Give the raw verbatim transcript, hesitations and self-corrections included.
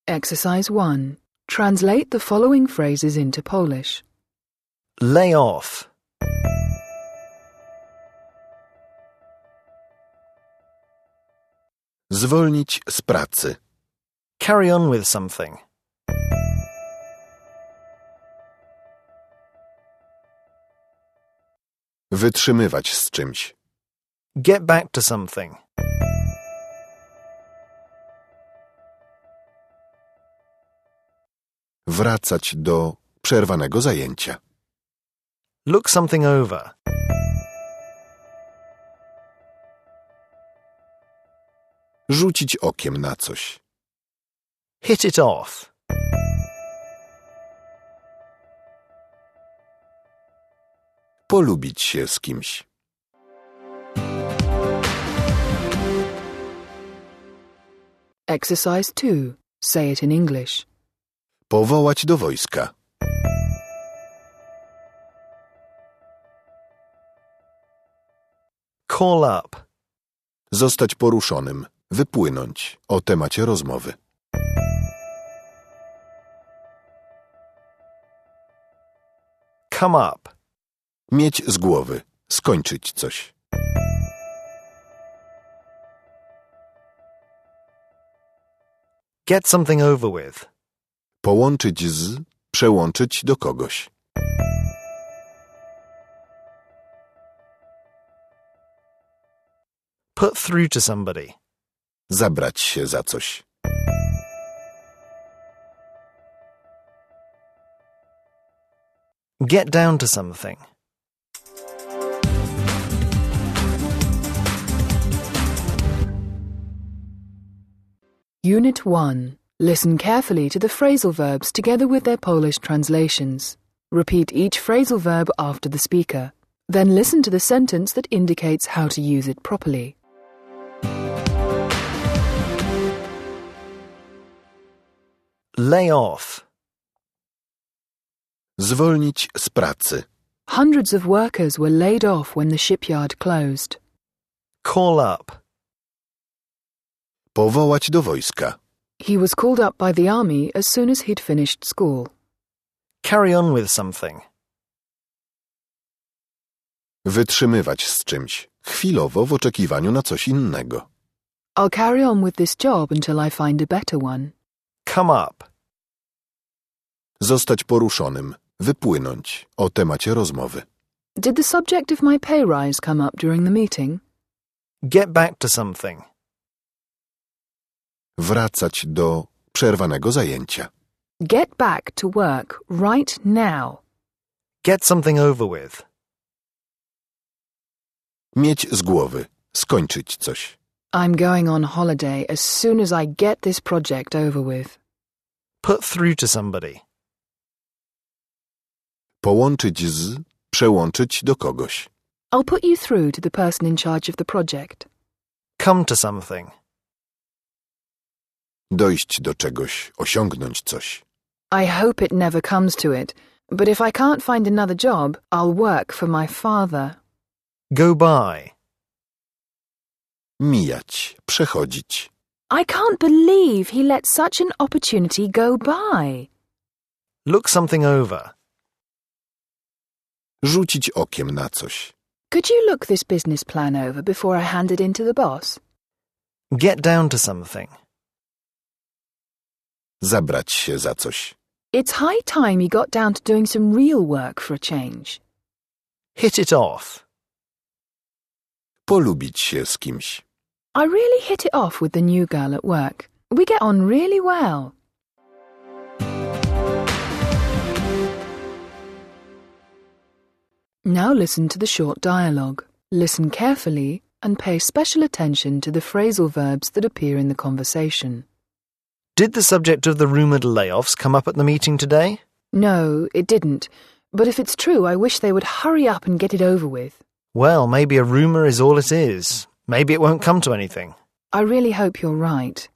Exercise one. Translate the following phrases into Polish. Lay off. Zwolnić z pracy. Carry on with something. Wytrzymywać z czymś. Get back to something. Wracać do przerwanego zajęcia. Look something over. Rzucić okiem na coś. Hit it off. Polubić się z kimś. Exercise two. Say it in English. Powołać do wojska. Call up. Zostać poruszonym. Wypłynąć. O temacie rozmowy. Come up. Mieć z głowy. Skończyć coś. Get something over with. Połączyć z. Przełączyć do kogoś. Put through to somebody. Zabrać się za coś. Get down to something. Unit one. Listen carefully to the phrasal verbs together with their Polish translations. Repeat each phrasal verb after the speaker. Then listen to the sentence that indicates how to use it properly. Lay off. Zwolnić z pracy. Hundreds of workers were laid off when the shipyard closed. Call up. Powołać do wojska. He was called up by the army as soon as he'd finished school. Carry on with something. Wytrzymywać z czymś. Chwilowo w oczekiwaniu na coś innego. I'll carry on with this job until I find a better one. Come up. Zostać poruszonym. Wypłynąć. O temacie rozmowy. Did the subject of my pay rise come up during the meeting? Get back to something. Wracać do przerwanego zajęcia. Get back to work right now. Get something over with. Mieć z głowy. Skończyć coś. I'm going on holiday as soon as I get this project over with. Put through to somebody. Połączyć z. Przełączyć do kogoś. I'll put you through to the person in charge of the project. Come to something. Dojść do czegoś. Osiągnąć coś. I hope it never comes to it, but if I can't find another job, I'll work for my father. Go by. Mijać. Przechodzić. I can't believe he let such an opportunity go by. Look something over. Rzucić okiem na coś. Could you look this business plan over before I hand it in to the boss? Get down to something. Zabrać się za coś. It's high time he got down to doing some real work for a change. Hit it off. Polubić się z kimś. I really hit it off with the new girl at work. We get on really well. Now listen to the short dialogue. Listen carefully and pay special attention to the phrasal verbs that appear in the conversation. Did the subject of the rumoured layoffs come up at the meeting today? No, it didn't. But if it's true, I wish they would hurry up and get it over with. Well, maybe a rumour is all it is. Maybe it won't come to anything. I really hope you're right.